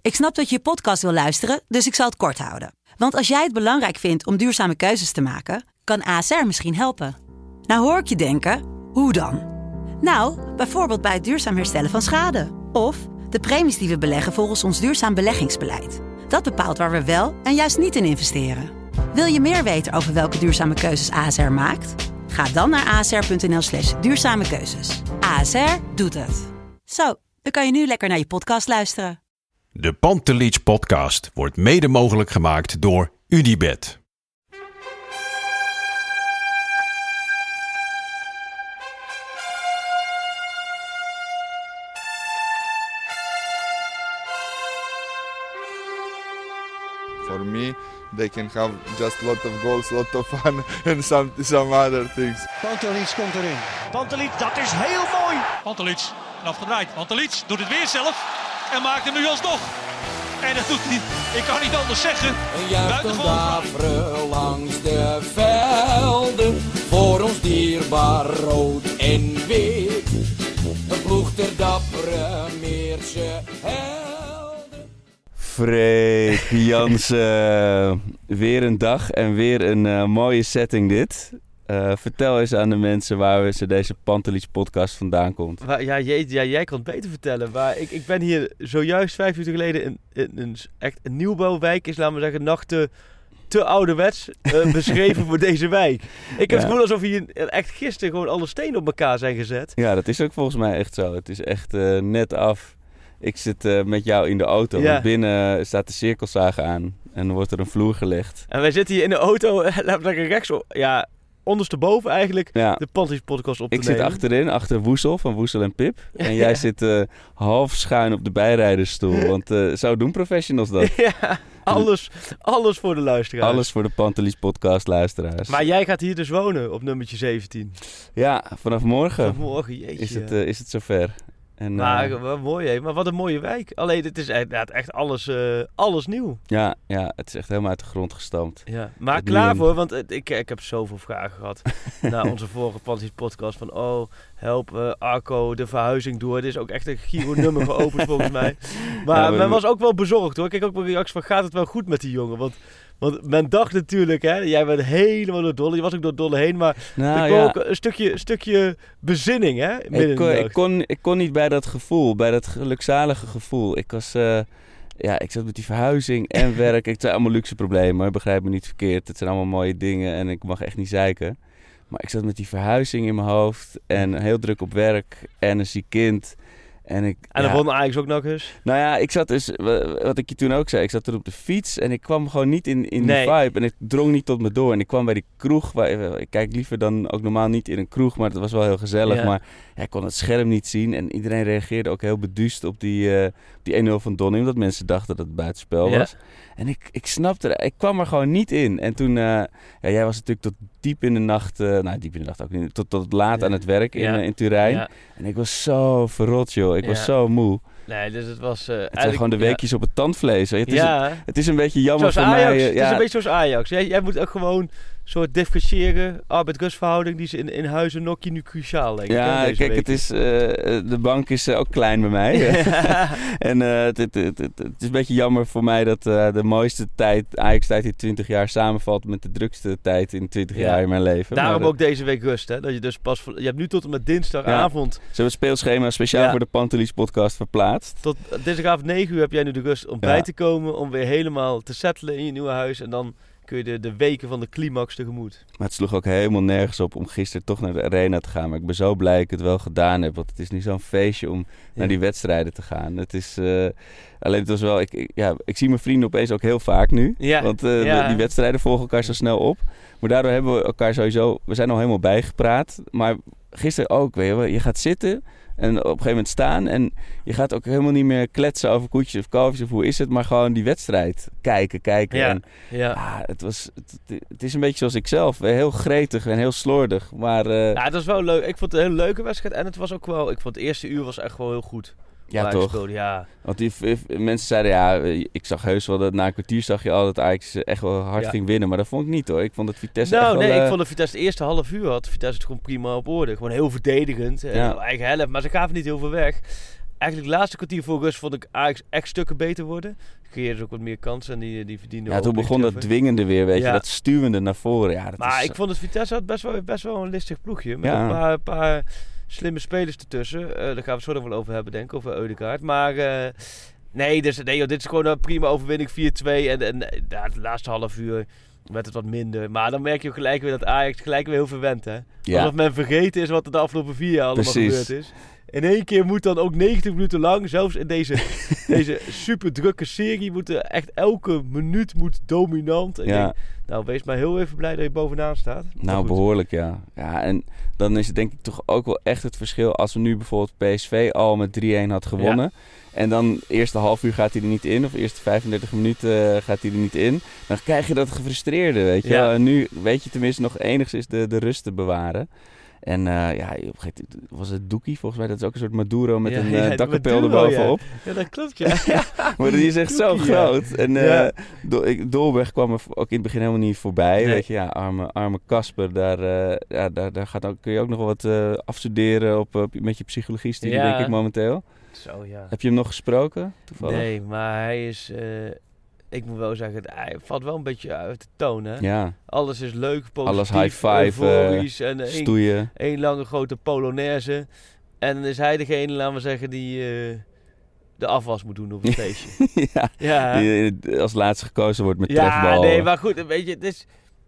Ik snap dat je podcast wil luisteren, dus ik zal het kort houden. Want als jij het belangrijk vindt om duurzame keuzes te maken, kan ASR misschien helpen. Nou hoor ik je denken, hoe dan? Nou, bijvoorbeeld bij het duurzaam herstellen van schade. Of de premies die we beleggen volgens ons duurzaam beleggingsbeleid. Dat bepaalt waar we wel en juist niet in investeren. Wil je meer weten over welke duurzame keuzes ASR maakt? Ga dan naar asr.nl/duurzame keuzes. ASR doet het. Zo, dan kan je nu lekker naar je podcast luisteren. De Pantelich podcast wordt mede mogelijk gemaakt door UdiBet. For me, they can have just a lot of goals, a lot of fun and some other things. Pantelich komt erin. Pantelich, dat is heel mooi. Pantelich, en afgedraaid. Pantelich doet het weer zelf en maakt hem nu alsnog. En dat doet hij, ik kan niet anders zeggen. Een juichend daveren langs de velden, voor ons dierbaar rood en wit. Een ploeg ter dappere Meertse helden. Freek Jansen, weer een dag en weer een mooie setting dit. Vertel eens aan de mensen waar ze deze Pantelich podcast vandaan komt. Jij kan het beter vertellen. Maar ik ben hier zojuist 5 minuten geleden in echt een nieuwbouwwijk is, laten we zeggen, nog te ouderwets beschreven voor deze wijk. Ik heb het gevoel alsof hier echt gisteren gewoon alle stenen op elkaar zijn gezet. Ja, dat is ook volgens mij echt zo. Het is echt net af. Ik zit met jou in de auto. Ja. Binnen staat de cirkelzaag aan en dan wordt er een vloer gelegd. En wij zitten hier in de auto, laten we zeggen rechtsop. Ja, ondersteboven eigenlijk de Pantelich podcast op te nemen. Ik zit achterin, achter Woesel van Woesel en Pip. En jij zit half schuin op de bijrijdersstoel. Want zo doen professionals dat. Ja, alles voor de luisteraars. Alles voor de Pantelich podcast luisteraars. Maar jij gaat hier dus wonen op nummertje 17. Ja, vanaf morgen. Vanaf morgen, jeetje. Is het zover. En, maar wat mooi, hè? Maar wat een mooie wijk. Alleen het is echt alles nieuw. Ja, het is echt helemaal uit de grond gestampt. Ja. Maar klaar voor, want ik heb zoveel vragen gehad na onze vorige Pantelich podcast. Van help Arco de verhuizing door. Er is ook echt een Giro-nummer geopend volgens mij. Maar men was ook wel bezorgd hoor. Ik kreeg ook wel reacties van, gaat het wel goed met die jongen? Want men dacht natuurlijk, hè, jij bent helemaal door Dolle. Je was ook door Dolle heen, maar er kwam ook een stukje bezinning, hè? Ik kon niet bij dat gevoel, bij dat gelukzalige gevoel. Ik zat met die verhuizing en werk. Het zijn allemaal luxe problemen, begrijp me niet verkeerd. Het zijn allemaal mooie dingen en ik mag echt niet zeiken. Maar ik zat met die verhuizing in mijn hoofd en heel druk op werk en een ziek kind. En dan won Ajax ook nog eens? Nou ja, ik zat dus, wat ik je toen ook zei, ik zat er op de fiets en ik kwam gewoon niet in die vibe. En ik drong niet tot me door. En ik kwam bij die kroeg, ik kijk liever dan ook normaal niet in een kroeg, maar het was wel heel gezellig. Ja. Maar ik kon het scherm niet zien en iedereen reageerde ook heel beduust op die 1-0 van Donny, omdat mensen dachten dat het buitenspel was. En ik snapte, ik kwam er gewoon niet in. En toen, jij was natuurlijk tot diep in de nacht, diep in de nacht ook niet, tot laat aan het werk in Turijn. Ja. En ik was zo verrot, joh. Ik was zo moe. Nee, dus het was... het zijn gewoon de weekjes op het tandvlees. Het is een beetje jammer voor mij. Het is een beetje zoals Ajax. Jij moet ook gewoon soort differentiëren. Arbeid-rustverhouding, die is in Huizen Nokkie nu cruciaal, denk ik. Ja, kijk, het is, de bank is ook klein bij mij. En het is een beetje jammer voor mij dat de mooiste tijd, Ajax-tijd in 20 jaar, samenvalt met de drukste tijd in 20 jaar in mijn leven. Daarom ook deze week rust, hè? Dat je dus je hebt nu tot en met dinsdagavond... Ze hebben het speelschema speciaal voor de Pantelich podcast verplaatst. Tot dinsdagavond 9 uur heb jij nu de rust om bij te komen, om weer helemaal te settelen in je nieuwe huis. En dan kun je de weken van de climax tegemoet. Maar het sloeg ook helemaal nergens op om gisteren toch naar de arena te gaan. Maar ik ben zo blij dat ik het wel gedaan heb. Want het is nu zo'n feestje om naar die wedstrijden te gaan. Het is... alleen het was wel... Ik zie mijn vrienden opeens ook heel vaak nu. Ja. Want die wedstrijden volgen elkaar zo snel op. Maar daardoor hebben we elkaar sowieso... We zijn al helemaal bijgepraat. Maar gisteren ook, weet je gaat zitten... En op een gegeven moment staan. En je gaat ook helemaal niet meer kletsen over koetjes of kalfjes of hoe is het. Maar gewoon die wedstrijd kijken. Ja, en, het is een beetje zoals ik zelf. Heel gretig en heel slordig. Maar, het was wel leuk. Ik vond het een hele leuke wedstrijd. En het was ook wel... Ik vond het eerste uur was echt wel heel goed. Ja, toch? Speelde, ja. Want die mensen zeiden, ik zag heus wel dat na een kwartier zag je al dat Ajax echt wel hard ging winnen. Maar dat vond ik niet hoor. Ik vond dat Vitesse ik vond dat Vitesse het eerste half uur had. Vitesse het gewoon prima op orde. Gewoon heel verdedigend. Eigen helft. Maar ze gaven niet heel veel weg. eigenlijk de laatste kwartier voor rust vond ik Ajax echt stukken beter worden. Creëerde ook wat meer kansen en die verdiende. Ja, toen begon dat dwingende weer, weet je, dat stuwende naar voren. Ja, dat maar is... ik vond het Vitesse had best wel een listig ploegje. Met een paar slimme spelers ertussen. Daar gaan we het zo nog wel over hebben, denk ik, over Ødegaard. Maar dit is gewoon een prima overwinning, 4-2. En de laatste half uur werd het wat minder. Maar dan merk je ook gelijk weer dat Ajax gelijk weer heel verwend, hè. Ja. Alsof men vergeten is wat er de afgelopen 4 jaar allemaal gebeurd is. In één keer moet dan ook 90 minuten lang, zelfs in deze super drukke serie, echt elke minuut moet dominant. En denk, nou, wees maar heel even blij dat je bovenaan staat. Nou, behoorlijk, ja. Ja, en dan is het denk ik toch ook wel echt het verschil als we nu bijvoorbeeld PSV al met 3-1 had gewonnen. Ja. En dan eerste half uur gaat hij er niet in, of eerste 35 minuten gaat hij er niet in. Dan krijg je dat gefrustreerde, weet je wel. En nu weet je tenminste nog enigszins de rust te bewaren. En was het Doekie volgens mij? Dat is ook een soort Maduro met een dakkapel erbovenop. Ja, dat klopt, ja. Maar die is echt Doekie, zo groot. En Dolberg kwam er ook in het begin helemaal niet voorbij. Nee. Weet je, arme Kasper. Daar kun je ook nog wel wat afstuderen met je psychologie-studie, denk ik momenteel. Zo, ja. Heb je hem nog gesproken? Toevallig? Nee, maar hij is... ik moet wel zeggen, hij valt wel een beetje uit de toon, hè? Ja. Alles is leuk, positief, alles high five, en stoeien. Eén lange grote polonaise. En dan is hij degene, laten we zeggen, die de afwas moet doen op het feestje. Die als laatste gekozen wordt met trefbal. Ja, nee, maar goed, weet je, het is...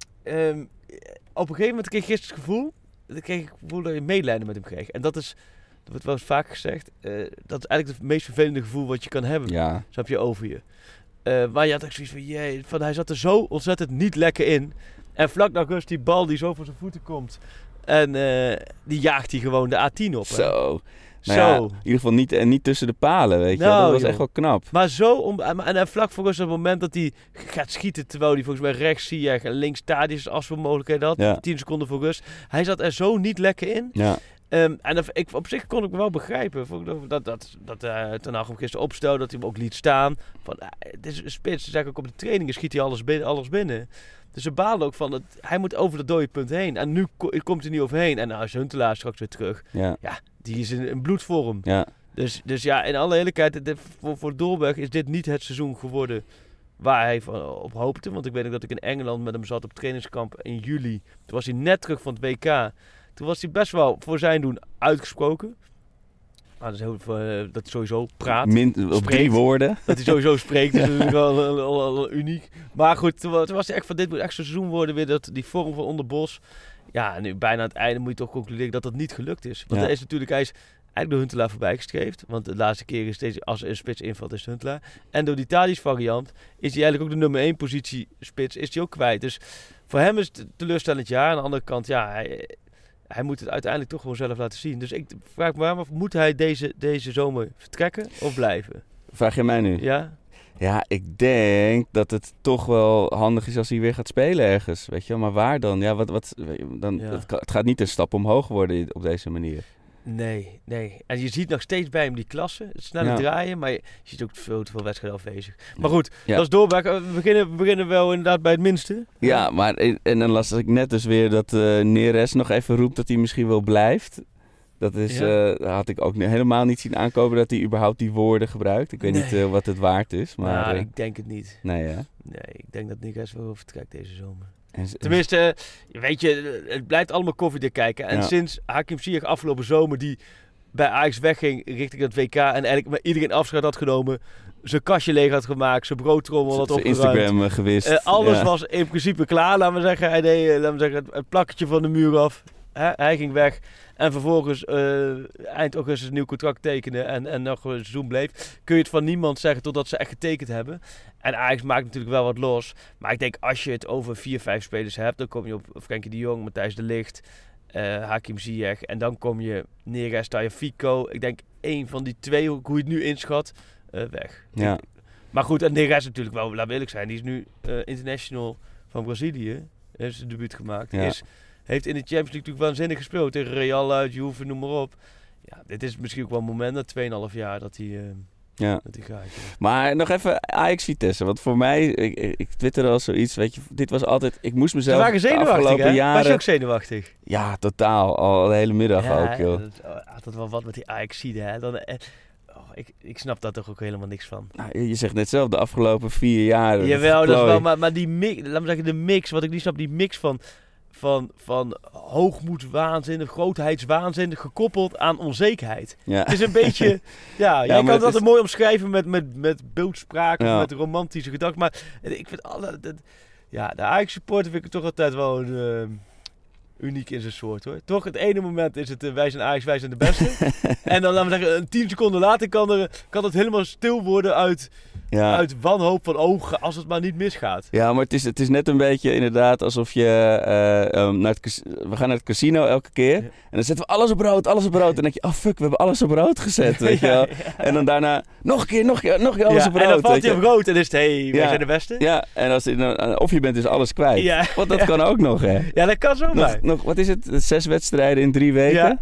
op een gegeven moment kreeg ik gisteren het gevoel dat je medelijden met hem kreeg. En dat is... Dat wordt wel eens vaak gezegd. Dat is eigenlijk het meest vervelende gevoel wat je kan hebben. Ja. Snap je, over je. Maar je had ook zoiets van, hij zat er zo ontzettend niet lekker in. En vlak na rust die bal die zo voor zijn voeten komt. En die jaagt hij gewoon de A10 op. Hè? Zo. Nou ja, in ieder geval niet tussen de palen, weet je. Dat was echt wel knap. Maar en vlak voor rust, op het moment dat hij gaat schieten, terwijl hij volgens mij rechts Ziyech en links Tadić als voor mogelijkheid had. 10 seconden voor rust. Hij zat er zo niet lekker in. Ja. En op zich kon ik me wel begrijpen dat Ten Hag hem gisteren opstelde, dat hij hem ook liet staan. Het is een spits, dus eigenlijk ook op de trainingen schiet hij alles binnen. Dus ze balen ook van, hij moet over dat dode punt heen. En nu komt hij niet overheen. En nou is Huntelaar straks weer terug. Ja, die is in bloedvorm. Ja. Dus ja, in alle eerlijkheid, voor Dolberg is dit niet het seizoen geworden waar hij op hoopte. Want ik weet nog dat ik in Engeland met hem zat op trainingskamp in juli. Toen was hij net terug van het WK. Toen was hij best wel voor zijn doen uitgesproken. Dat hij sowieso praat. Op 3 woorden. Dat hij sowieso spreekt is natuurlijk wel uniek. Maar goed, toen was hij echt van, dit moet echt zo'n seizoen worden weer. Dat die vorm van onder Bos. Ja, nu bijna aan het einde moet je toch concluderen dat dat niet gelukt is. Want hij is eigenlijk door Huntelaar voorbij gestreefd. Want de laatste keer is deze, als er een spits invalt, is Huntelaar. En door die Tadić variant is hij eigenlijk ook de nummer 1 positie spits is hij ook kwijt. Dus voor hem is het teleurstellend jaar. Aan de andere kant, hij moet het uiteindelijk toch gewoon zelf laten zien. Dus ik vraag me af, moet hij deze zomer vertrekken of blijven? Vraag je mij nu? Ja. Ja, ik denk dat het toch wel handig is als hij weer gaat spelen ergens. Weet je wel, maar waar dan? Ja, het gaat niet een stap omhoog worden op deze manier. Nee. En je ziet nog steeds bij hem die klasse, het snelle draaien, maar je ziet ook veel te veel wedstrijden afwezig. Maar goed, dat is doorbraak. We beginnen wel inderdaad bij het minste. Ja, maar en dan las ik net dus weer dat Neres nog even roept dat hij misschien wel blijft. Dat is, had ik ook helemaal niet zien aankomen dat hij überhaupt die woorden gebruikt. Ik weet niet wat het waard is. Maar ik denk het niet. Nee, hè? Nee, ik denk dat Neres wel vertrekt deze zomer. Tenminste, weet je, het blijft allemaal koffiedik kijken. En sinds Hakim Ziyech afgelopen zomer die bij Ajax wegging richting het WK en eigenlijk met iedereen afscheid had genomen, zijn kastje leeg had gemaakt, zijn broodtrommel had opgeruimd. Instagram gewist. Alles was in principe klaar, laten we zeggen. Hij deed het plakketje van de muur af. Hij ging weg. En vervolgens eind augustus een nieuw contract tekenen en nog een seizoen bleef. Kun je het van niemand zeggen totdat ze echt getekend hebben. En Ajax maakt natuurlijk wel wat los. Maar ik denk als je het over 4-5 spelers hebt, dan kom je op Frenkie de Jong, Matthijs de Ligt, Hakim Ziyech. En dan kom je Neres, Tagliafico. Ik denk 1 van die 2, hoe je het nu inschat, weg. Ja. Maar goed, en Neres natuurlijk wel, laat eerlijk zijn. Die is nu international van Brazilië. Heeft zijn debuut gemaakt. Ja. Heeft in de Champions League natuurlijk waanzinnig gespeeld. Tegen Real uit, Juve, noem maar op. Ja, dit is misschien ook wel een moment na 2,5 jaar dat hij gaat. Maar nog even Ajax-Vitesse. Want voor mij, ik twitterde al zoiets, weet je, dit was altijd... Ik moest mezelf de afgelopen jaren... Was je ook zenuwachtig? Ja, totaal. Al de hele middag ook, joh. Altijd wel wat met die Ajax-Zieden, hè. ik snap daar toch ook helemaal niks van. Nou, je zegt net zelf, de afgelopen 4 jaar... Jawel, dat is wel, maar die mix, laat me zeggen, de mix, wat ik niet snap, die mix van hoogmoedswaanzin, grootheidswaanzin, gekoppeld aan onzekerheid. Ja. Het is een beetje... jij kan het altijd mooi omschrijven met beeldspraak of Ja. met romantische gedachten, maar ik vind de Ajax-supporter vind ik toch altijd wel uniek in zijn soort, hoor. Toch, het ene moment is het wij zijn Ajax, wij zijn de beste. En dan, laten we zeggen, 10 seconden later kan het helemaal stil worden uit wanhoop van als het maar niet misgaat. Ja, maar het is net een beetje inderdaad alsof je... we gaan naar het casino elke keer. Ja. En dan zetten we alles op rood. En dan denk je, oh fuck, we hebben alles op rood gezet. Weet je wel? En dan daarna nog een keer alles op rood. En dan valt hij op rood en is het, wij zijn de beste. Ja, en of je bent dus alles kwijt. Ja. Want dat kan ook nog, hè? Ja, dat kan zomaar. Nog, wat is het? 6 wedstrijden in 3 weken?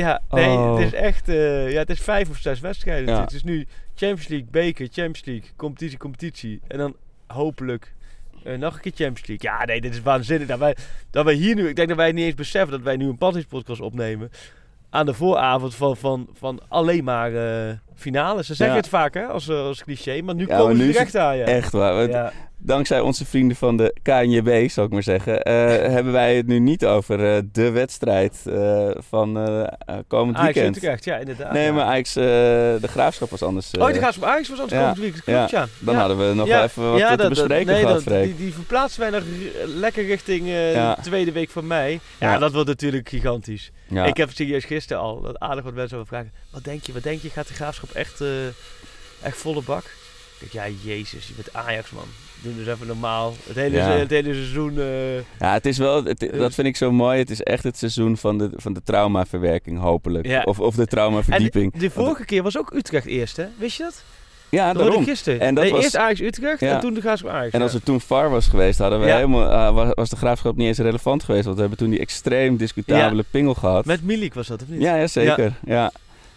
Het is echt... het is 5 of 6 wedstrijden. Ja. Het is nu Champions League, beker, Champions League, competitie. En dan hopelijk nog een keer Champions League. Ja, nee, dit is waanzinnig. Dat wij hier nu... Ik denk dat wij niet eens beseffen dat wij nu een podcast opnemen. Aan de vooravond van alleen maar finales. Ze zeggen het vaak, hè, als cliché. Maar nu komen ze direct aan. Ja. Echt waar. Dankzij onze vrienden van de KNJB, zal ik maar zeggen, hebben wij het nu niet over de wedstrijd van komend Ajax weekend. Utrecht, ja, inderdaad. Nee, maar Ajax, de Graafschap was anders. De Graafschap Ajax was anders komend weekend. Klopt, ja. Dan hadden we nog wel even wat te bespreken gehad, Freek. Die verplaatsen wij nog lekker richting de tweede week van mei. Ja, dat wordt natuurlijk gigantisch. Ja. Ik heb serieus gisteren al dat aardig wat mensen over vragen. Wat denk je? Gaat de Graafschap echt volle bak? Ik denk, ja, jezus, je bent Ajax, man. Doe dus even normaal. Het hele seizoen... Ja, het is wel... dat vind ik zo mooi. Het is echt het seizoen van de traumaverwerking, hopelijk. Ja. Of de traumaverdieping. En de vorige keer was ook Utrecht eerst, hè? Wist je dat? Ja, dat daarom. Gisteren. En dat was eerst Ajax-Utrecht en toen de Graafschap Ajax. En als er toen VAR was geweest, hadden we helemaal... was de Graafschap niet eens relevant geweest. Want we hebben toen die extreem discutabele pingel gehad. Met Milik was dat, of niet? Ja, zeker. Ja.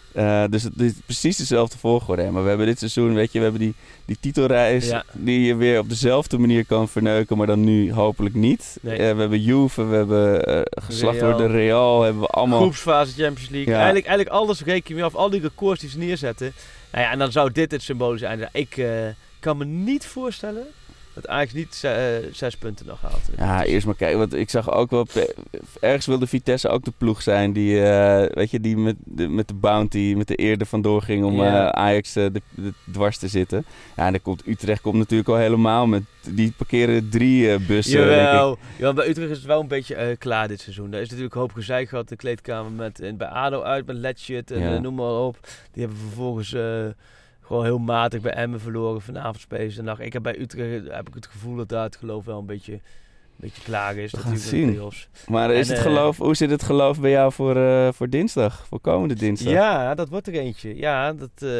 Dus het is precies dezelfde volgorde. Maar we hebben dit seizoen, weet je, we hebben die titelreis die je weer op dezelfde manier kan verneuken, maar dan nu hopelijk niet. Nee. We hebben Juve, we hebben geslacht door de Real, hebben we allemaal... Groepsfase Champions League. Ja. Eigenlijk alles reken je af, al die records die ze neerzetten. Nou ja, en dan zou dit het symbool zijn. Ik kan me niet voorstellen dat Ajax niet 6 punten nog haalt. Ja, eerst maar kijken. Want ik zag ook wel... Ergens wilde Vitesse ook de ploeg zijn die, die met de bounty, met de eer er vandoor ging om Ajax dwars te zitten. Ja, en dan komt Utrecht natuurlijk al helemaal met... Die parkeren 3 bussen, Jawel. denk ik. Ja, bij Utrecht is het wel een beetje klaar dit seizoen. Er is natuurlijk een hoop gezeik gehad in de kleedkamer bij ADO uit, met Letchit en noem maar op. Die hebben vervolgens... gewoon heel matig bij Emmen verloren. Vanavond spelen ze nacht. Ik heb bij Utrecht het gevoel dat daar het geloof wel een beetje klaar is. We gaan zien. Maar is het geloof, hoe zit het geloof bij jou voor dinsdag? Voor komende dinsdag? Ja, dat wordt er eentje. Ja,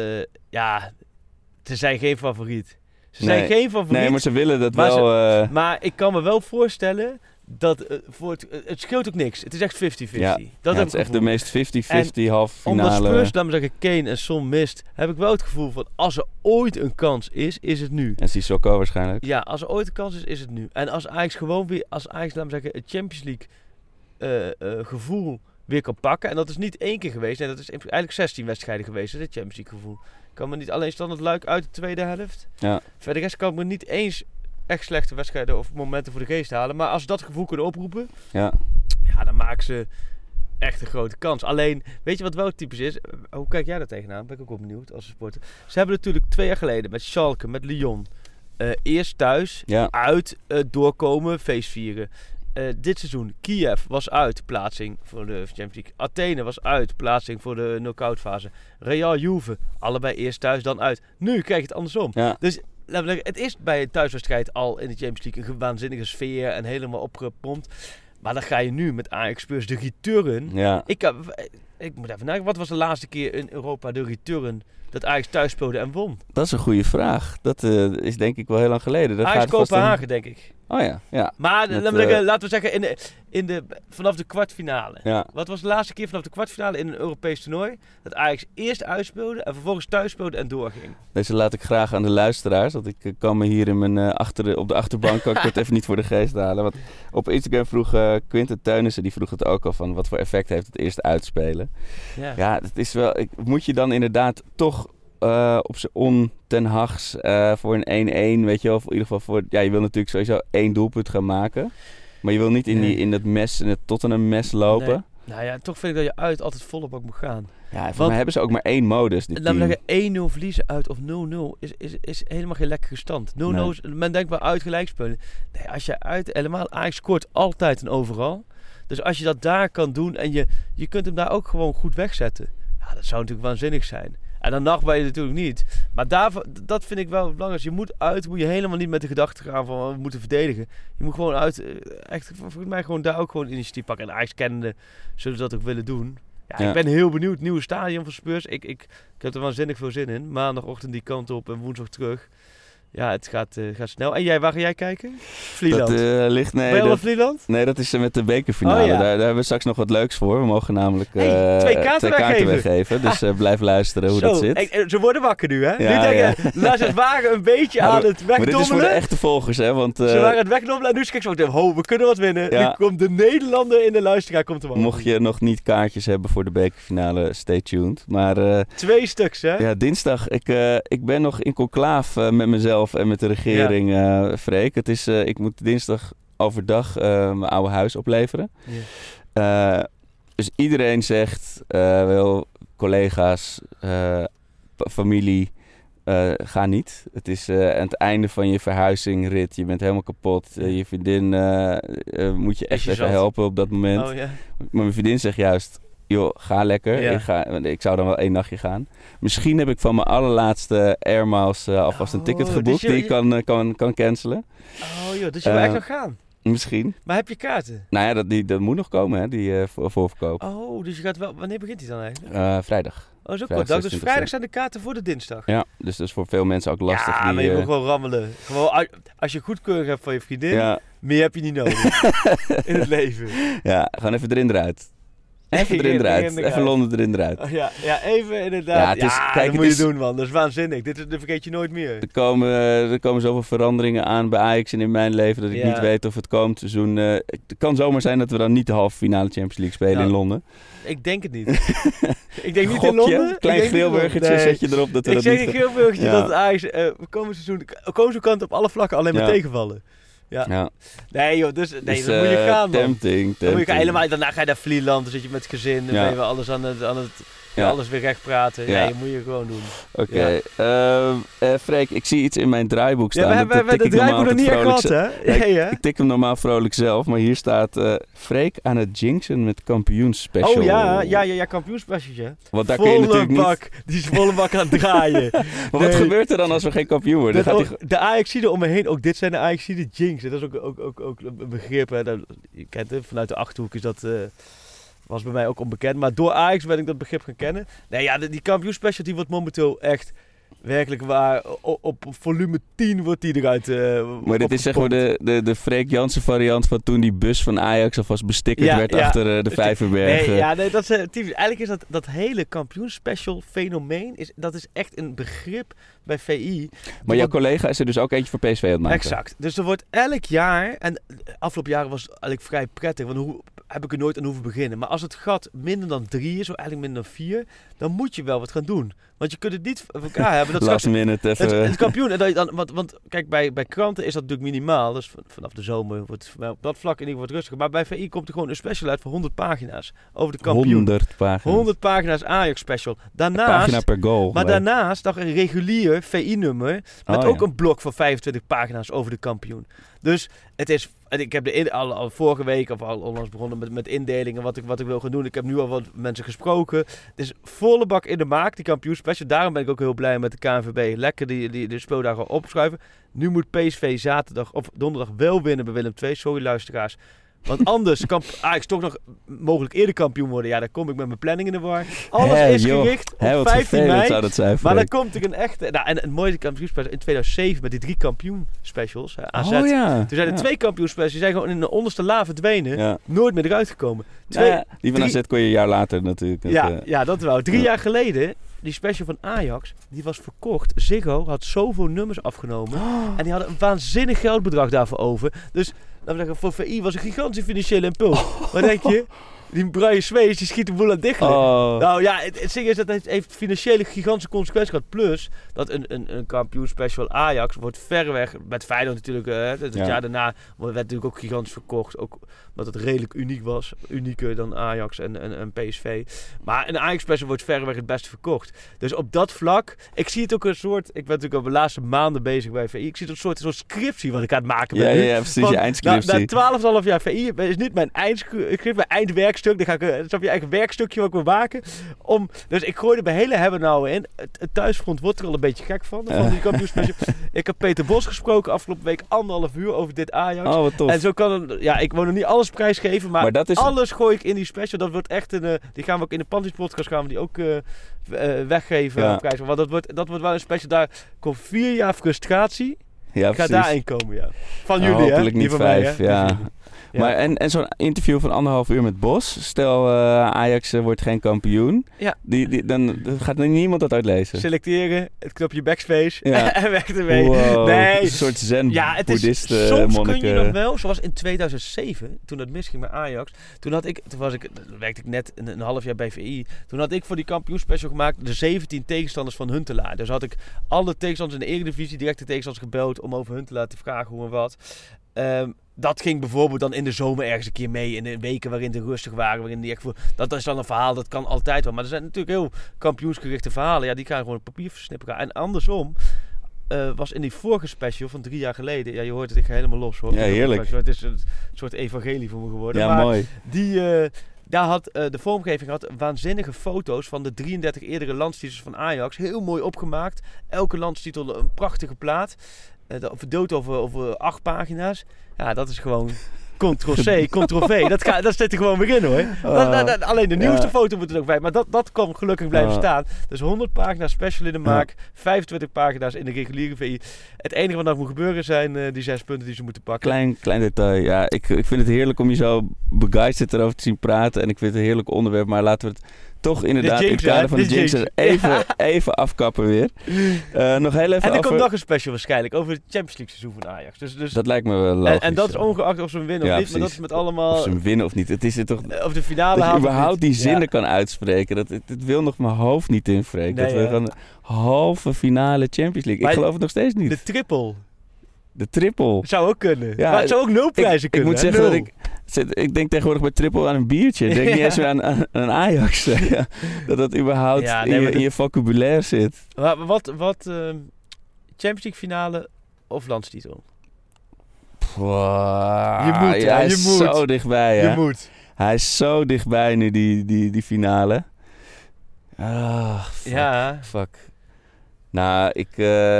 ze zijn geen favoriet. Ze zijn geen favoriet. Nee, maar ze willen dat wel. Maar ik kan me wel voorstellen... dat het scheelt ook niks. Het is echt 50-50. Ja, het is echt de meest 50-50 halve finale. Omdat Spurs, laat me zeggen, Kane en Son mist, heb ik wel het gevoel van als er ooit een kans is het nu. En Sissoko waarschijnlijk. Ja, als er ooit een kans is het nu. En als Ajax gewoon weer, laat me zeggen, het Champions League gevoel weer kan pakken. En dat is niet 1 keer geweest. Nee, dat is eigenlijk 16 wedstrijden geweest, het Champions League gevoel. Kan me niet alleen standaard Luik uit de tweede helft. Ja. Verder rest kan ik me niet eens echt slechte wedstrijden of momenten voor de geest halen. Maar als ze dat gevoel kunnen oproepen, dan maken ze echt een grote kans. Alleen, weet je wat wel typisch is? Hoe kijk jij daar tegenaan? Ben ik ook wel benieuwd als supporter. Ze hebben natuurlijk 2 jaar geleden met Schalke, met Lyon, eerst thuis, uit, doorkomen, feest vieren. Dit seizoen, Kiev was uit, plaatsing voor de Champions League. Athene was uit, plaatsing voor de knock-out fase. Real, Juve, allebei eerst thuis, dan uit. Nu krijg je het andersom. Ja. Dus het is bij een thuiswedstrijd al in de Champions League een waanzinnige sfeer en helemaal opgepompt. Maar dan ga je nu met Ajax Spurs de return. Ja. Ik moet even nadenken, wat was de laatste keer in Europa de return dat Ajax thuis speelde en won? Dat is een goede vraag. Dat is denk ik wel heel lang geleden. Dat Ajax Kopenhagen, denk ik. Oh ja. Maar laten we zeggen, vanaf de kwartfinale. Ja. Wat was de laatste keer vanaf de kwartfinale in een Europees toernooi? Dat Ajax eerst uitspeelde en vervolgens thuis speelde en doorging. Deze laat ik graag aan de luisteraars. Want ik kan me hier in mijn op de achterbank kan ik het even niet voor de geest halen. Want op Instagram vroeg Quinten Teunissen, die vroeg het ook al van wat voor effect heeft het eerst uitspelen. Ja, het is wel... Moet je dan inderdaad toch op zijn Ten Hags voor een 1-1, weet je wel. Of in ieder geval voor... Ja, je wil natuurlijk sowieso 1 doelpunt gaan maken. Maar je wil niet in het Tottenham-mes lopen. Nee. Nou ja, toch vind ik dat je uit altijd volle bak moet gaan. Ja, volgens mij hebben ze ook maar 1 modus. Laten we zeggen, 1-0 verliezen uit of 0-0 is helemaal geen lekkere stand. 0-0, nee. Men denkt wel uit gelijkspelen. Nee, als je uit, helemaal Ajax scoort altijd en overal. Dus als je dat daar kan doen en je kunt hem daar ook gewoon goed wegzetten. Ja, dat zou natuurlijk waanzinnig zijn. En dan nacht ben je natuurlijk niet. Maar dat vind ik wel belangrijk. Je moet je helemaal niet met de gedachte gaan van we moeten verdedigen. Je moet gewoon echt volgens mij gewoon daar ook gewoon initiatief pakken. En Ajax kennende zullen ze dat ook willen doen. Ja. Ik ben heel benieuwd. Nieuwe stadion van Spurs. Ik heb er waanzinnig veel zin in. Maandagochtend die kant op en woensdag terug. Ja, het gaat snel. En waar ga jij kijken? Vlieland? Dat ligt... Nee, ben je al in Vlieland? Nee, dat is met de bekerfinale. Oh, ja. Daar hebben we straks nog wat leuks voor. We mogen namelijk 2 kaarten weggeven. Dus blijf luisteren hoe dat zit. Ze worden wakker nu, hè? Ja, nu denken ze waren een beetje aan het wegdommelen. Maar dit is voor de echte volgers, hè? Want, ze waren het wegdommelen en nu kijk zo, we kunnen wat winnen. Ja. Nu komt de Nederlander in de luisteraar. Mocht je nog niet kaartjes hebben voor de bekerfinale, stay tuned. Maar, 2 stuks, hè? Ja, dinsdag. Ik ben nog in conclaaf met mezelf en met de regering. Freek. Het is, ik moet dinsdag overdag mijn oude huis opleveren. Dus iedereen zegt, wel collega's, familie, ga niet. Het is aan het einde van je verhuizingrit. Je bent helemaal kapot. Je vriendin moet je echt even helpen op dat moment. Oh, yeah. Maar mijn vriendin zegt juist, joh, ga lekker. Ja. Ik zou dan wel 1 nachtje gaan. Misschien heb ik van mijn allerlaatste Air Miles alvast een ticket geboekt die ik kan cancelen. Oh joh, dus je wil echt nog gaan? Misschien. Maar heb je kaarten? Nou ja, dat moet nog komen, hè, die voorverkoop. Oh, dus je gaat wel... Wanneer begint die dan eigenlijk? Vrijdag. Oh, zo kort. Dus vrijdag zijn de kaarten voor de dinsdag. Ja, dus dat is voor veel mensen ook lastig. Ja, maar je moet gewoon rammelen. Gewoon, als je goedkeuring hebt van je vriendin, meer heb je niet nodig in het leven. Ja, gewoon even erin eruit. Even erin eruit. Even Londen erin eruit. Oh, ja, even inderdaad. Kijk, dat moet je doen, man. Dat is waanzinnig. Dit vergeet je nooit meer. Er komen zoveel veranderingen aan bij Ajax en in mijn leven dat ik niet weet of het komend seizoen... het kan zomaar zijn dat we dan niet de halve finale Champions League spelen in Londen. Ik denk het niet. Ik denk niet in Londen. Klein geelburgertje zet je erop dat we dat niet... Ik zeg een geelburgertje dat Ajax komend seizoen kant op alle vlakken alleen maar tegenvallen. Ja. Nee joh, dus dan moet je gaan, man. Tempting. Dan moet je helemaal, daarna ga je naar Vlieland, dan zit je met het gezin, dan ben je wel alles aan het alles weer recht praten. Ja. Nee, dat moet je gewoon doen. Oké. Freek, ik zie iets in mijn draaiboek staan. Ja, we hebben de draaiboek nog niet echt gehad, hè? Ja, ik tik hem normaal vrolijk zelf, maar hier staat Freek aan het jinxen met kampioensspecial. Oh ja, kampioensspecialtje. Want daar kun je natuurlijk bak, die is volle bak aan het draaien. Maar wat gebeurt er dan als we geen kampioen worden? De Ajaxiden om me heen, ook dit zijn de Ajaxiden jinxen. Dat is ook een begrip, hè. Je kent het, vanuit de Achterhoek is dat... was bij mij ook onbekend. Maar door Ajax ben ik dat begrip gaan kennen. Nee, ja, die kampioenspecial die wordt momenteel echt werkelijk waar. Op volume 10 wordt die eruit maar dit is zeg maar de Freek Jansen variant van toen die bus van Ajax alvast bestikkerd werd achter de Vijverbergen. Nee, dat is typisch. Eigenlijk is dat hele kampioenspecial fenomeen, dat is echt een begrip bij VI. Maar jouw collega is er dus ook eentje voor PSV aan het maken. Exact. Dus er wordt elk jaar, en afgelopen jaren was het eigenlijk vrij prettig, want heb ik er nooit aan hoeven beginnen. Maar als het gat minder dan 3 is, of eigenlijk minder dan 4, dan moet je wel wat gaan doen. Want je kunt het niet voor elkaar hebben. Dat last minute even. Het kampioen. Want kijk, bij kranten is dat natuurlijk minimaal. Dus vanaf de zomer wordt het voor mij op dat vlak in ieder geval rustiger. Maar bij VI komt er gewoon een special uit van 100 pagina's over de kampioen. 100 pagina's. 100 pagina's Ajax special. Daarnaast, pagina per goal. Maar daarnaast nog een regulier VI-nummer met ook een blok van 25 pagina's over de kampioen. Dus het is... Ik heb al vorige week of al onlangs begonnen met indelingen wat ik wil gaan doen. Ik heb nu al wat mensen gesproken. Het is volle bak in de maak, die kampioenspecial. Daarom ben ik ook heel blij met de KNVB. Lekker die speeldagen opschuiven. Nu moet PSV zaterdag of donderdag wel winnen bij Willem II. Sorry luisteraars. Want anders kan Ajax toch nog mogelijk eerder kampioen worden. Ja, dan kom ik met mijn planning in de war. Alles is gericht op 15 mei. Zou dat zijn, maar dan komt er een echte... Nou, en een mooie kampioenspecial in 2007 met die 3 kampioenspecials. AZ. Toen zijn er 2 kampioenspecials. Die zijn gewoon in de onderste la verdwenen. Ja. Nooit meer eruit gekomen. Die van AZ kon je een jaar later natuurlijk. Ja, dat wel. 3 jaar geleden... Die special van Ajax, die was verkocht. Ziggo had zoveel nummers afgenomen. En die hadden een waanzinnig geldbedrag daarvoor over. Dus, laten we zeggen, voor VI was een gigantische financiële impuls. Maar denk je, Die Brian Swees, die schiet de boel aan dicht. Oh. Nou ja, het ding is dat het heeft financiële gigantische consequenties gehad. Plus dat een kampioenspecial Ajax wordt verreweg, met Feyenoord natuurlijk, het jaar daarna werd natuurlijk ook gigantisch verkocht. Ook omdat het redelijk uniek was. Unieker dan Ajax en PSV. Maar een Ajax special wordt verreweg het beste verkocht. Dus op dat vlak, ik zie het ook een soort, ik ben natuurlijk al de laatste maanden bezig bij VI. Ik zie het een soort scriptie wat ik aan het maken ben. Ja, precies, je eindscriptie. Na 12,5 jaar VI is niet mijn eindscript, mijn eindwerkstuk. Dan ga ik, dat is je eigen werkstukje wat ik wil maken. Dus ik gooi er bij hele hebben nou in. Het thuisfront wordt er al een beetje gek van die kampioenspecial. Ik heb Peter Bos gesproken afgelopen week 1,5 uur over dit Ajax. Oh, wat tof. En zo kan ik wil nog niet alles prijsgeven, maar dat is... alles gooi ik in die special. Dat wordt echt die gaan we ook in de Panties podcast gaan we die ook weggeven. Ja. Prijs. Want dat wordt wel een special. Daar komt 4 jaar frustratie. Ja, ik ga daarin komen, ja. Van jullie, hopelijk hè? niet 5, ja. Ja. Maar en zo'n interview van 1,5 uur met Bos. Stel Ajax wordt geen kampioen. Ja. Dan gaat niemand dat uitlezen. Selecteren, het knopje backspace en weg ermee. Wow, nee. Een soort zen-boeddhisten soms monniken. kun je nog wel, zoals in 2007, toen dat misging met Ajax. Toen werkte ik net een half jaar bij VI. Toen had ik voor die kampioenspecial gemaakt de 17 tegenstanders van Huntelaar. Dus had ik alle tegenstanders in de Eredivisie, directe tegenstanders gebeld om over Huntelaar te vragen hoe en wat. Dat ging bijvoorbeeld dan in de zomer ergens een keer mee. In de weken waarin ze rustig waren. Waarin die echt dat is dan een verhaal, dat kan altijd wel. Maar er zijn natuurlijk heel kampioensgerichte verhalen. Ja, die gaan gewoon op papier versnipperen. En andersom was in die vorige special van 3 jaar geleden. Ja, je hoort het, ik ga helemaal los hoor. Ja, heerlijk. Het is een soort evangelie voor me geworden. Ja, maar mooi. Daar had de vormgeving waanzinnige foto's van de 33 eerdere landstitels van Ajax. Heel mooi opgemaakt. Elke landstitel een prachtige plaat. Verdeeld over 8 pagina's. Ja, dat is gewoon Ctrl-C, Ctrl-V. Dat zit er gewoon weer in hoor. Alleen de nieuwste foto moet er ook bij. Maar dat kan gelukkig blijven staan. Dus 100 pagina's special in de maak. 25 pagina's in de reguliere VI. Het enige wat nog moet gebeuren zijn die 6 punten die ze moeten pakken. Klein detail. Ja, ik vind het heerlijk om je zo begeisterd erover te zien praten. En ik vind het een heerlijk onderwerp. Maar laten we het toch inderdaad in het kader van de Jinx even afkappen weer. Nog heel even en er komt nog een special waarschijnlijk over het Champions League seizoen van Ajax. Dus dat lijkt me wel logisch. En dat is ongeacht of ze hem winnen of niet. Precies. Maar dat is met allemaal... Of ze hem winnen of niet. Het is er toch... Of de finale dat je überhaupt die zinnen kan uitspreken. Het wil nog mijn hoofd niet invreken. Nee, dat we gaan halve finale Champions League. Ik geloof het nog steeds niet. De triple. Zou ook kunnen. Ja, maar het zou ook 0 prijzen kunnen. Ik moet zeggen dat ik denk tegenwoordig bij triple aan een biertje. Ik denk niet eens meer aan Ajax. dat überhaupt in je vocabulaire zit. Wat Champions League finale of landstitel? Wow, hij is zo dichtbij. Hè? Je moet. Hij is zo dichtbij nu, die finale. Fuck. Nou, ik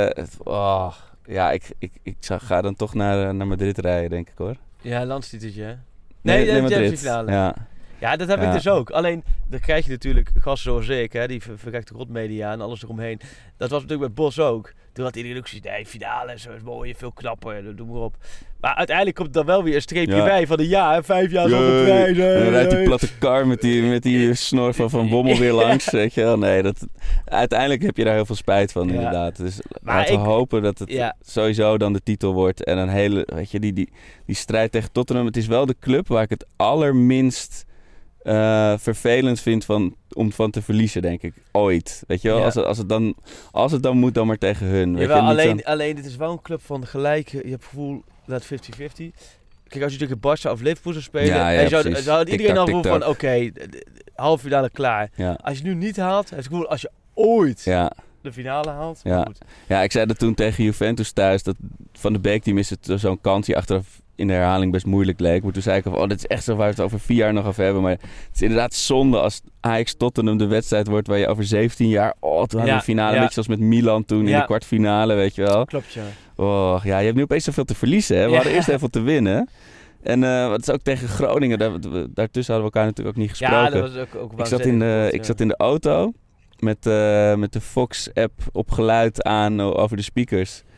ga dan toch naar Madrid rijden, denk ik hoor. Ja, landstiteltje hè? Nee, Madrid. Finale. Ja, dat heb ik dus ook. Alleen, dan krijg je natuurlijk gasten zoals ik, hè, die verrekte rotmedia en alles eromheen. Dat was natuurlijk bij Bos ook. Toen had iedereen ook zoiets, nee, finale is mooi, veel knapper, doe maar op. Maar uiteindelijk komt er dan wel weer een streepje bij van 5 jaar zonder prijs. En dan rijdt die platte kar met die snor van Bommel weer langs, weet je wel. Nee, uiteindelijk heb je daar heel veel spijt van, inderdaad. Dus laten we hopen dat het sowieso dan de titel wordt. En een hele, weet je, die strijd tegen Tottenham. Het is wel de club waar ik het allerminst vervelend vind om van te verliezen, denk ik. Ooit. Weet je wel? Ja. Als het dan moet, dan maar tegen hun. Weet je? Alleen, dit is wel een club van gelijk. Je hebt het gevoel dat 50-50. Kijk, als je tegen Barca of Liverpool zou spelen, zou iedereen al voelen van oké, halve finale klaar. Ja. Als je nu niet haalt, heb ik het gevoel als je ooit de finale haalt. Ja, ik zei dat toen tegen Juventus thuis, dat Van de Beek team is het zo'n kans die achteraf in de herhaling best moeilijk leek. Maar toen zei ik dit is echt zo waar we het over 4 jaar nog over hebben. Maar het is inderdaad zonde als Ajax Tottenham de wedstrijd wordt waar je over 17 jaar... toen hadden we de finale, een beetje zoals met Milan toen in de kwartfinale, weet je wel. Klopt, ja. Je hebt nu opeens zoveel te verliezen. Hè? We hadden eerst heel veel te winnen. En het is ook tegen Groningen. Daartussen hadden we elkaar natuurlijk ook niet gesproken. Ja, dat was ook ik zat in de auto met de Fox-app op geluid aan over de speakers.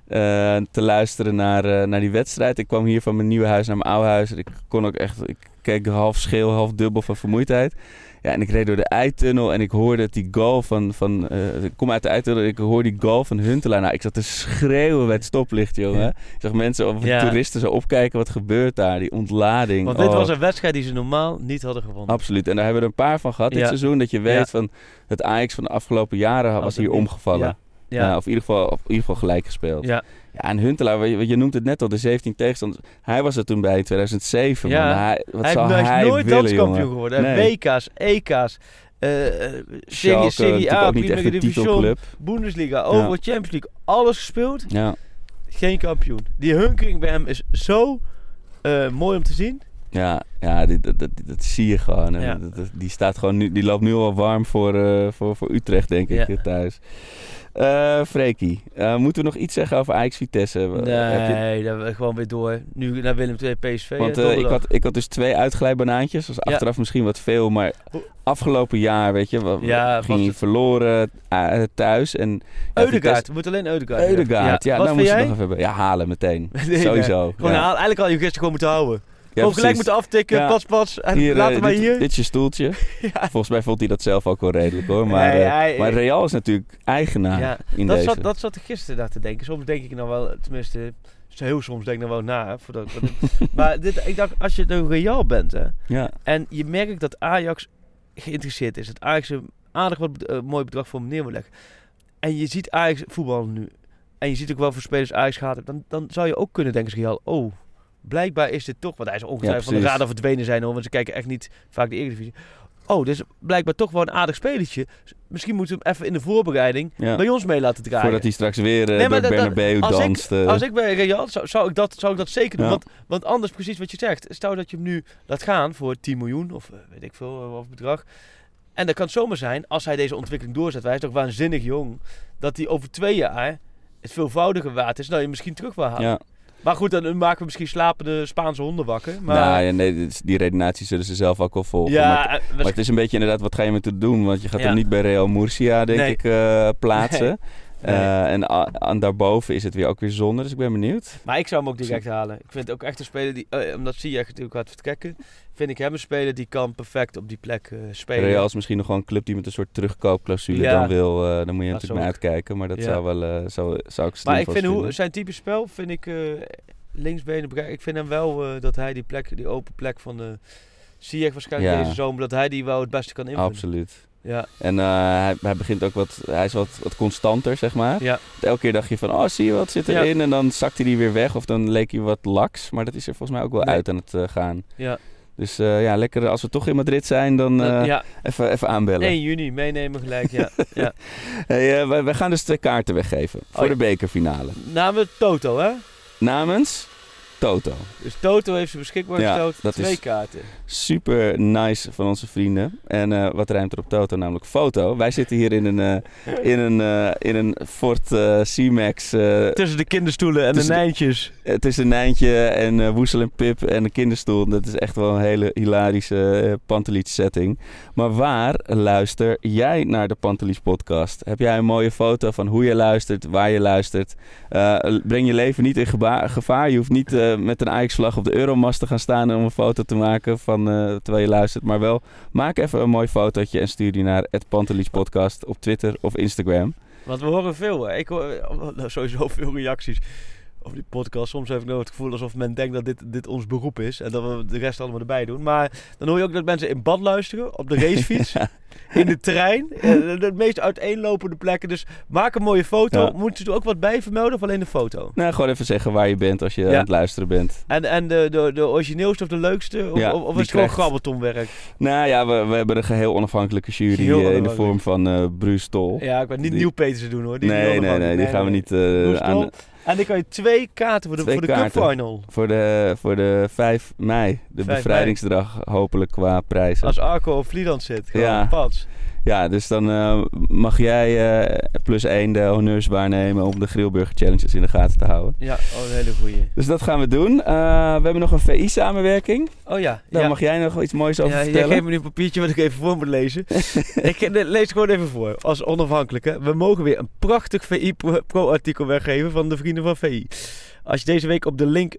te luisteren naar die wedstrijd. Ik kwam hier van mijn nieuwe huis naar mijn oude huis. Ik kon ook echt... Ik keek half scheel, half dubbel van vermoeidheid. Ja, en ik reed door de eitunnel en ik hoorde die goal ik kom uit de eitunnel en ik hoor die goal van Huntelaar. Nou, ik zat te schreeuwen bij het stoplicht, jongen. Ja. Ik zag mensen of toeristen zo opkijken, wat gebeurt daar? Die ontlading. Want dit was een wedstrijd die ze normaal niet hadden gewonnen. Absoluut. En daar hebben we er een paar van gehad dit seizoen. Dat je weet van het Ajax van de afgelopen jaren was hier omgevallen. Ja. Of in ieder geval gelijk gespeeld. Ja. Ja, en Huntelaar, je noemt het net al, de 17 tegenstanders. Hij was er toen bij in 2007. Ja. Man. Hij is nooit landskampioen geworden. Nee. WK's, EK's, Serie A, Primera Division, Bundesliga, Overal Champions League. Alles gespeeld. Ja. Geen kampioen. Die hunkering bij hem is zo mooi om te zien. Ja, dat zie je gewoon. En die staat gewoon nu, die loopt nu al warm voor Utrecht, denk ik, thuis. Freekie, moeten we nog iets zeggen over Ajax Vitesse? Nee, dat gewoon weer door. Nu naar Willem II PSV. Want ik had dus 2 uitglijbanaantjes. Dat was achteraf misschien wat veel, maar afgelopen jaar, weet je, ging je verloren thuis. Ødegaard, we moeten alleen Ødegaard. Ødegaard, daar moest je nog even hebben. Ja, halen meteen. Sowieso. Gewoon halen. Eigenlijk al je gisteren gewoon moeten houden. Ja, gewoon gelijk moeten aftikken, pas. En hier, laten wij hier. Dit is je stoeltje. Volgens mij vond hij dat zelf ook wel redelijk, hoor. Maar Real is natuurlijk eigenaar in deze. Dat zat ik gisteren daar te denken. Soms denk ik nou wel, tenminste, heel soms denk ik nou wel na. Maar ik dacht, als je nou Real bent, hè, en je merkt dat Ajax geïnteresseerd is. Dat Ajax een aardig wat mooi bedrag voor meneer wil leggen. En je ziet Ajax voetballen nu. En je ziet ook wel voor spelers Ajax gaat. Dan zou je ook kunnen denken, Real, blijkbaar is dit toch, want hij is ongetwijfeld van de radar verdwenen zijn, hoor, want ze kijken echt niet vaak de Eredivisie. Dus blijkbaar toch wel een aardig spelertje. Misschien moeten we hem even in de voorbereiding bij ons mee laten draaien. Voordat hij straks weer door Bernabeu danst. Als ik bij Real, zou ik dat zeker doen. Want anders, precies wat je zegt, stel dat je hem nu laat gaan voor 10 miljoen of weet ik veel, wat bedrag. En dat kan het zomaar zijn, als hij deze ontwikkeling doorzet, hij is toch waanzinnig jong, dat hij over 2 jaar het veelvoudige waard is, je misschien terug wil halen. Ja. Maar goed, dan maken we misschien slapende Spaanse honden wakker. Maar... die redenatie zullen ze zelf ook wel volgen. Maar het is een beetje inderdaad, wat ga je met hem doen? Want je gaat hem niet bij Real Murcia, denk ik, plaatsen. Nee. En daarboven is het ook weer zonde, dus ik ben benieuwd. Maar ik zou hem ook direct halen. Ik vind het ook echt een speler die, omdat Ziyech natuurlijk gaat vertrekken, vind ik hem een speler die kan perfect op die plek spelen. Real is misschien nog wel een club die met een soort terugkoopclausule dan wil. Dan moet je natuurlijk naar uitkijken, maar dat zou wel zou ik slim. Maar ik vind zijn type spel vind ik linksbenen. Ik vind hem wel dat hij die open plek van Ziyech waarschijnlijk deze zomer, dat hij die wel het beste kan invullen. Absoluut. Ja. En hij begint ook hij is wat constanter, zeg maar. Ja. Elke keer dacht je van, zie je wat zit erin? En dan zakte hij weer weg of dan leek hij wat laks. Maar dat is er volgens mij ook wel uit aan het gaan. Ja. Dus lekker. Als we toch in Madrid zijn, dan even aanbellen. 1 juni, meenemen gelijk, ja. Hey, we gaan dus 2 kaarten weggeven voor de bekerfinale. Namens Toto, hè? Namens Toto. Dus Toto heeft ze beschikbaar gesteld. 2 kaarten. Super nice van onze vrienden. En wat ruimt er op Toto? Namelijk foto. Wij zitten hier in een Ford C-Max. Tussen de kinderstoelen en de Nijntjes. Tussen Nijntje en Woesel en Pip en de kinderstoel. Dat is echt wel een hele hilarische Pantelic setting. Maar waar luister jij naar de Pantelic podcast? Heb jij een mooie foto van hoe je luistert, waar je luistert? Breng je leven niet in gevaar. Je hoeft niet met een Ajax-vlag op de Euromast te gaan staan om een foto te maken van terwijl je luistert. Maar wel, maak even een mooi fotootje en stuur die naar @Pantelic podcast op Twitter of Instagram. Want we horen veel. Hè? Ik hoor sowieso veel reacties op die podcast. Soms heb ik nog het gevoel alsof men denkt dat dit ons beroep is. En dat we de rest allemaal erbij doen. Maar dan hoor je ook dat mensen in bad luisteren. Op de racefiets. In de trein. De meest uiteenlopende plekken. Dus maak een mooie foto. Ja. Moet je er ook wat bij vermelden of alleen de foto? Nou, gewoon even zeggen waar je bent als je aan het luisteren bent. En de origineelste of de leukste? Of is het gewoon grabbeltonwerk? Nou ja, we hebben een geheel onafhankelijke jury in de vorm van Bruce Tol. Ja, ik weet niet Nieuw Petersen doen, hoor. Nee, die gaan we niet aan... En dan kan je 2 kaarten voor de cupfinal. Voor de 5 mei. De bevrijdingsdag hopelijk qua prijzen. Als Arco op Vlieland zit. Gewoon pats. Ja, dus dan mag jij +1 de honneurs waarnemen om de Grillburger Challenges in de gaten te houden. Ja, een hele goeie. Dus dat gaan we doen. We hebben nog een VI-samenwerking. Oh ja. Daar mag jij nog iets moois over vertellen. Jij geeft me nu een papiertje wat ik even voor moet lezen. Ik lees het gewoon even voor, als onafhankelijke. We mogen weer een prachtig VI Pro-artikel weggeven van de vrienden van VI. Als je deze week op de link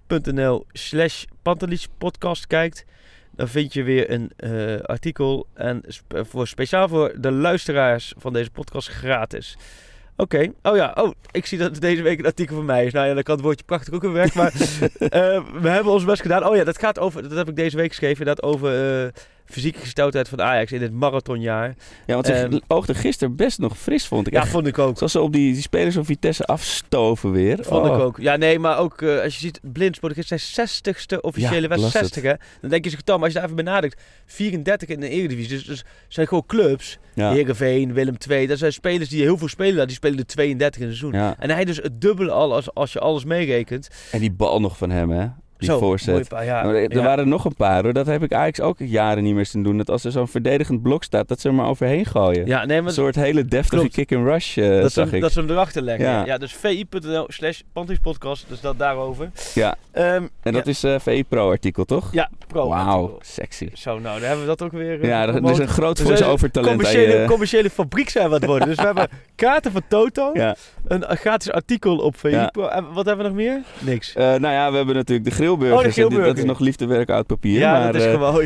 vi.nl/Pantelic-podcast kijkt, dan vind je weer een artikel. En speciaal voor de luisteraars van deze podcast gratis. Oké. Oh, ik zie dat deze week een artikel van mij is. Nou ja, dan kan het woordje prachtig ook weer weg. Maar we hebben ons best gedaan. Oh ja, dat gaat over, dat heb ik deze week geschreven, dat over fysieke gesteldheid van Ajax in dit marathonjaar. Ja, want ze oogde gisteren best nog fris, vond ik. Ja, vond ik ook. Zoals ze op die spelers van Vitesse afstoven weer. Vond ik ook. Ja, nee, maar ook als je ziet, Blind is zijn 60ste officiële wedstrijd. 60, hè? Dan denk je zich, maar als je daar even benadrukt, 34 in de Eredivisie. Dus zijn gewoon clubs. Ja. Heerenveen, Willem II. Dat zijn spelers die heel veel spelen. Die spelen de 32 in het seizoen. Ja. En hij dus het dubbele al als je alles meerekent. En die bal nog van hem, hè? Die voorzet. Er waren nog een paar hoor. Dat heb ik eigenlijk ook jaren niet meer zien doen. Dat als er zo'n verdedigend blok staat, dat ze er maar overheen gooien. Ja, nee, maar een soort hele deftige kick-and-rush zag ik. Dat ze hem erachter leggen. Ja, dus vi.nl/Pantelic-podcast. Dus dat daarover. Ja. En dat is VI Pro-artikel, toch? Ja, Pro-artikel. Wauw, sexy. Zo, nou, dan hebben we dat ook weer. Ja, er is een groot voice-over talent. Commerciële fabriek zijn we aan het worden. Dus we hebben kaarten van Toto. Ja. Een gratis artikel op VI Pro. En wat hebben we nog meer? Niks. Nou ja, we hebben natuurlijk de Grillburgers. Dat is nog liefdewerk uit papier. Ja, maar, dat is gewoon,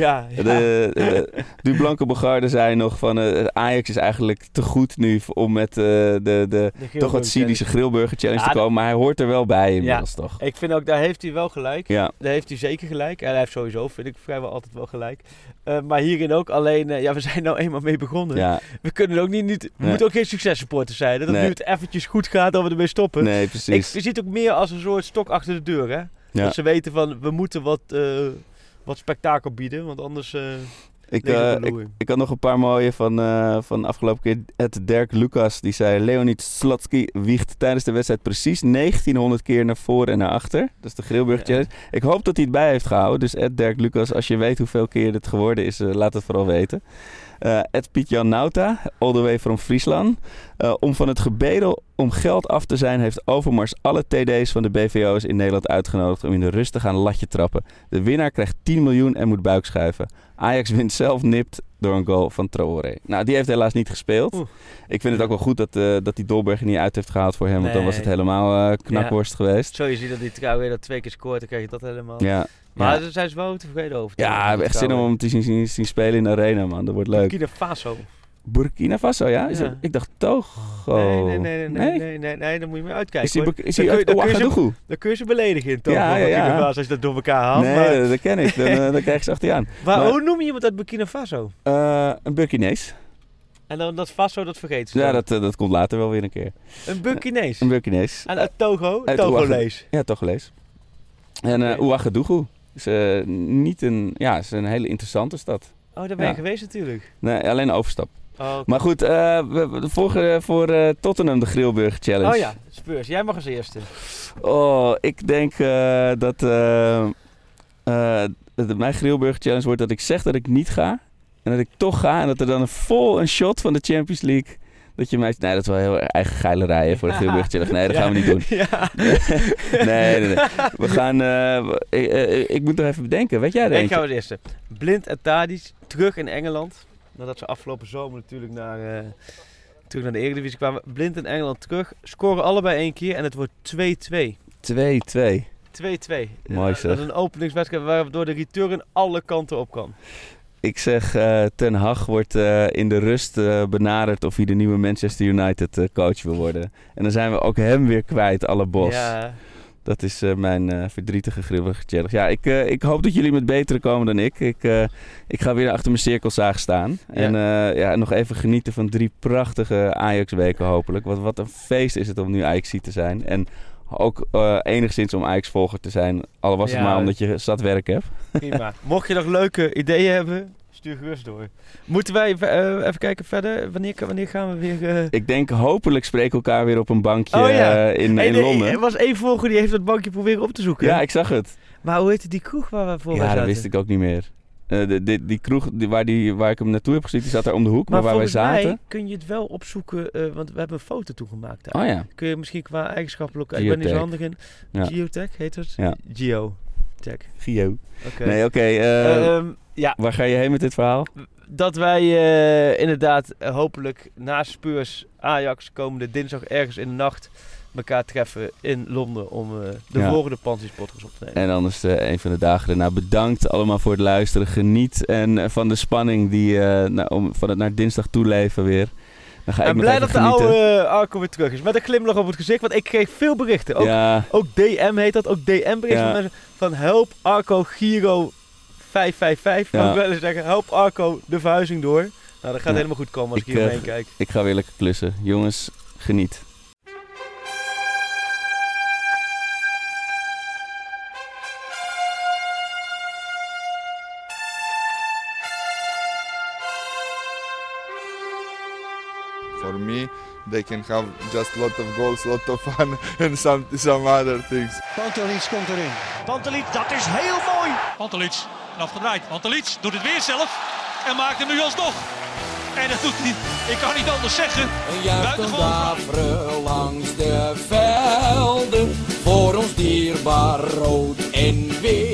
De Blanke Bogarde zei nog van Ajax is eigenlijk te goed nu om met de toch wat cynische Grillburger Challenge te komen. Maar hij hoort er wel bij inmiddels toch. Ik vind ook, daar heeft hij wel gelijk. Ja. Daar heeft hij zeker gelijk. En hij heeft sowieso, vind ik, vrijwel altijd wel gelijk. Maar hierin ook. Alleen, we zijn nou eenmaal mee begonnen. Ja. We kunnen ook niet we moeten ook geen successupporters zijn. Dat nu het eventjes goed gaat, dat we ermee stoppen. Nee, precies. Je ziet ook meer als een soort stok achter de deur, hè. Ja. Dat ze weten van, we moeten wat spektakel bieden, want anders... Ik had nog een paar mooie van afgelopen keer. Dirk Lucas, die zei... Leonid Slotsky wiegt tijdens de wedstrijd precies 1900 keer naar voren en naar achter. Dat is de Grillburger Challenge. Ik hoop dat hij het bij heeft gehouden. Dus Dirk Lucas, als je weet hoeveel keer het geworden is, laat het vooral weten. Piet-Jan Nauta, all the way from Friesland. Om van het gebedel om geld af te zijn, heeft Overmars alle TD's van de BVO's in Nederland uitgenodigd om in de rust te gaan latje trappen. De winnaar krijgt 10 miljoen en moet buikschuiven. Ajax wint zelf nipt door een goal van Traoré. Nou, die heeft helaas niet gespeeld. Ik vind het ook wel goed dat die Dolberg niet uit heeft gehaald voor hem, want dan was het helemaal knakworst geweest. Zo, je ziet dat die Traoré dat 2 keer scoort, dan krijg je dat helemaal. Ja. Maar daar zijn ze wel tevreden over. Ja, ik heb echt zin om hem te zien spelen in de arena, man. Dat wordt leuk. Burkina Faso, ja? Ik dacht Togo. Nee, dan moet je maar uitkijken. Is hij uit Ouagadougou? Dan kun je ze beledigen in Togo. Burkina Faso, als je dat door elkaar haalt. Nee, dat ken ik. Dan krijg je ze achter je aan. Hoe noem je iemand uit Burkina Faso? Een Burkinees. En dan dat Faso, dat vergeet ze. Ja, dat komt later wel weer een keer. Een Burkinees? Een Burkinees. En uit Togo? Togolees? Ja, Togolees. En Ouagadougou is is een hele interessante stad. Oh, daar ben je geweest natuurlijk. Nee, alleen een overstap. Oh, okay. Maar goed, voor Tottenham de Grillburger Challenge. Oh ja, Spurs. Jij mag als eerste. Oh, ik denk dat mijn Grillburger Challenge wordt dat ik zeg dat ik niet ga. En dat ik toch ga. En dat er dan een shot van de Champions League... Dat je mij... Nee, dat is wel heel eigen geilerij voor de Grillburger Challenge. Nee, dat gaan we niet doen. Ja. nee. We gaan... ik moet nog even bedenken. Weet jij er eentje? Ik ga als eerste. Blind en Tadic terug in Engeland. Nadat ze afgelopen zomer natuurlijk naar de Eredivisie kwamen. Blind en Engeland terug. Scoren allebei 1 keer en het wordt 2-2. 2-2. 2-2. Mooi zeg. Dat is een openingswedstrijd waardoor de return alle kanten op kan. Ik zeg, Ten Hag wordt in de rust benaderd of hij de nieuwe Manchester United coach wil worden. En dan zijn we ook hem weer kwijt, alle bos. Ja. Dat is mijn verdrietige Grillburger Challenge. Ja, ik hoop dat jullie met betere komen dan ik. Ik ga weer achter mijn cirkelzaag staan. Ja. En nog even genieten van 3 prachtige Ajax-weken hopelijk. Wat een feest is het om nu Ajax te zijn. En ook enigszins om Ajax-volger te zijn. Al was het maar omdat je zat werk hebt. Prima. Mocht je nog leuke ideeën hebben, stuur gerust door. Moeten wij even kijken verder? Wanneer gaan we weer... Ik denk hopelijk spreken we elkaar weer op een bankje in Londen. Er was 1 volger die heeft dat bankje proberen op te zoeken. Ja, ik zag het. Maar hoe heette die kroeg waar we voor zaten? Ja, dat wist ik ook niet meer. Die kroeg waar ik hem naartoe heb gezien, die zat daar om de hoek. Maar waar wij zaten... volgens mij kun je het wel opzoeken, want we hebben een foto toegemaakt daar. Oh ja. Kun je misschien qua eigenschappelijk... Ik ben niet zo handig in. Ja. Geotech heet het? Ja. Geotech. Gio. Oké. Nee, oké. Ja. Waar ga je heen met dit verhaal? Dat wij inderdaad hopelijk na Spurs Ajax komende dinsdag ergens in de nacht elkaar treffen in Londen om de volgende Pansies podcast op te nemen. En anders een van de dagen daarna. Bedankt allemaal voor het luisteren. Geniet en van de spanning die van het naar dinsdag toeleven weer. Dan ga ik blij dat de oude Arco weer terug is. Met een glimlach op het gezicht, want ik kreeg veel berichten. Ook DM heet dat, ook DM-berichten van mensen van help Arco Giro 555. Kan ik wel eens zeggen, help Arco de verhuizing door. Nou, dat gaat helemaal goed komen als ik hierheen kijk. Ik ga weer lekker klussen. Jongens, geniet. For me, they can have just a lot of goals, a lot of fun and some other things. Pantelic komt erin. Pantelic, dat is heel mooi. Pantelic, afgedraaid. Pantelic doet het weer zelf en maakt hem nu alsnog. En dat doet hij, ik kan niet anders zeggen. Juichen daveren langs de velden, voor ons dierbaar rood en wit.